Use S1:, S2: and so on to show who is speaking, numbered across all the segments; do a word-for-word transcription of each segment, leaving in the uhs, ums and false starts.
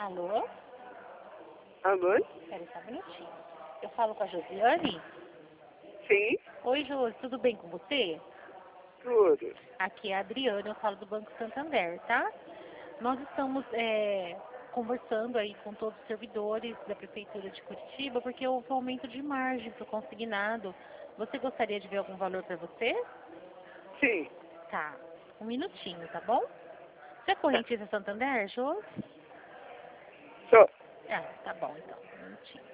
S1: Alô?
S2: Alô?
S1: Espera só um minutinho. Eu falo com a Josiane?
S2: Sim,
S1: Oi, Josi, tudo bem com você?
S2: tudo.
S1: Aqui é a Adriana, eu falo do Banco Santander, tá? Nós estamos é, conversando aí com todos os servidores da Prefeitura de Curitiba, porque houve um aumento de margem para o consignado. Você gostaria de ver algum valor para você?
S2: Sim,
S1: Tá, um minutinho, tá bom? Você é correntista Santander, Josi?
S2: só.
S1: Ah, tá bom então, um minutinho.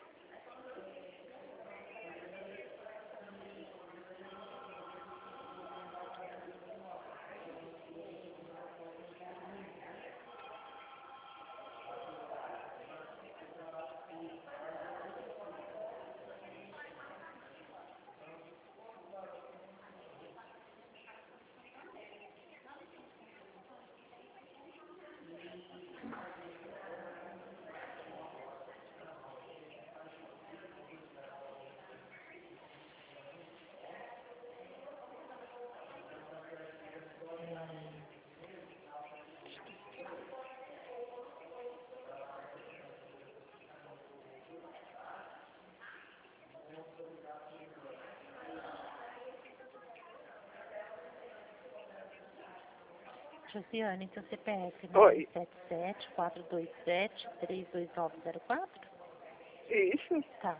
S1: Josiane, seu C P F
S2: Oi.
S1: nove sete sete, quatro dois sete, três dois nove zero quatro?
S2: Isso?
S1: Tá.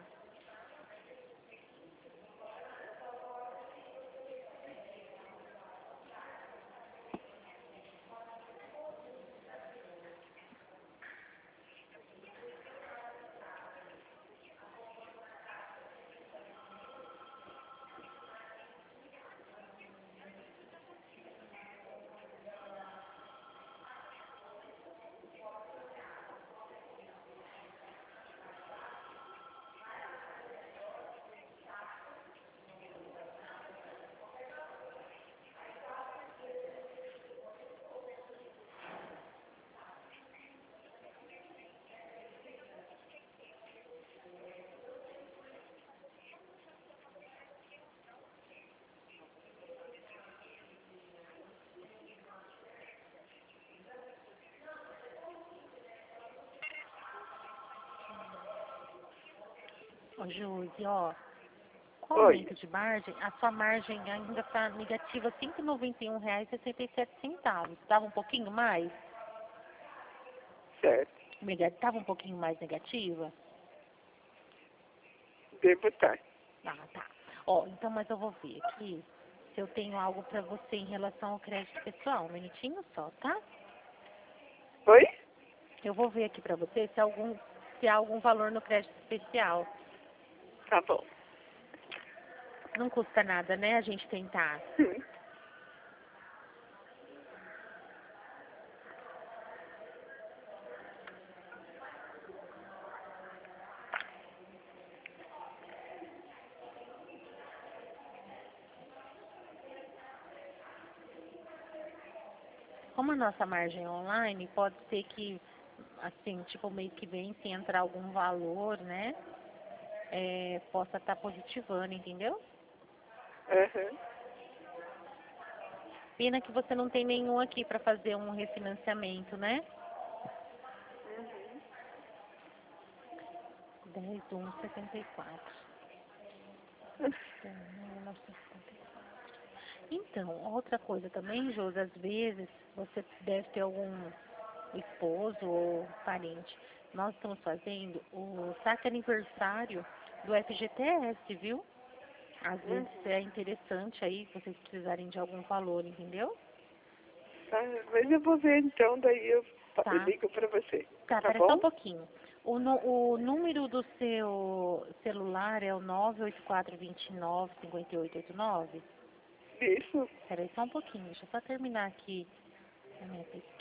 S1: Ô, Josi, ó, com o
S2: Oi.
S1: aumento de margem, a sua margem ainda está negativa cinco e noventa e um reais e sessenta e sete centavos. Estava um pouquinho mais?
S2: Certo.
S1: Estava um pouquinho mais negativa?
S2: Devo estar.
S1: Ah, tá. Ó, então, mas eu vou ver aqui se eu tenho algo para você em relação ao crédito pessoal. Um minutinho só, tá?
S2: Oi?
S1: Eu vou ver aqui para você se, algum, se há algum valor no crédito especial.
S2: Tá bom.
S1: Não custa nada, né, a gente tentar.
S2: Hum.
S1: Como a nossa margem é online, pode ser que, assim, tipo, mês que vem, se entrar algum valor, né, é, possa estar positivando, entendeu?
S2: Aham.
S1: Pena que você não tem nenhum aqui para fazer um refinanciamento, né?
S2: Uhum.
S1: dez, um, setenta e quatro. Então, outra coisa também, Josi, às vezes você deve ter algum esposo ou parente. Nós estamos fazendo o saque aniversário do F G T S, viu? Às vezes
S2: Uhum.
S1: é interessante aí, se vocês precisarem de algum valor, entendeu?
S2: Tá, mas eu vou ver então, daí eu fa- eu
S1: Tá.
S2: ligo pra você.
S1: Tá,
S2: Tá
S1: pera só um
S2: bom?
S1: pouquinho. O, nu- o número do seu celular é o nove oito quatro dois nove, cinco oito oito nove?
S2: Isso?
S1: Peraí só um pouquinho, deixa eu só terminar aqui a minha pesquisa.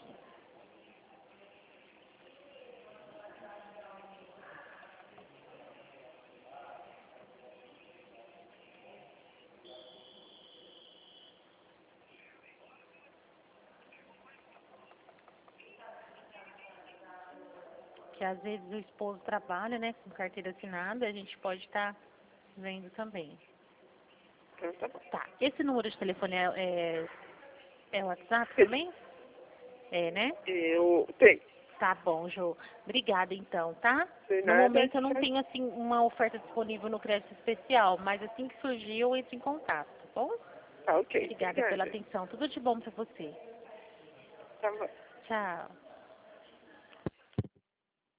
S1: Que às vezes o esposo trabalha, né, com carteira assinada, a gente pode estar vendo também.
S2: Então tá bom.
S1: Tá, esse número de telefone é, é, é WhatsApp
S2: Esse-
S1: também? É, né?
S2: Eu tenho.
S1: Tá bom, Jô. Obrigada então, tá?
S2: De
S1: No
S2: nada,
S1: momento eu não
S2: tchau.
S1: tenho assim uma oferta disponível no crédito especial, mas assim que surgir eu entro em contato, tá bom?
S2: Tá ok,
S1: Obrigada pela
S2: obrigada.
S1: atenção. Tudo de bom pra você.
S2: Tá bom.
S1: Tchau.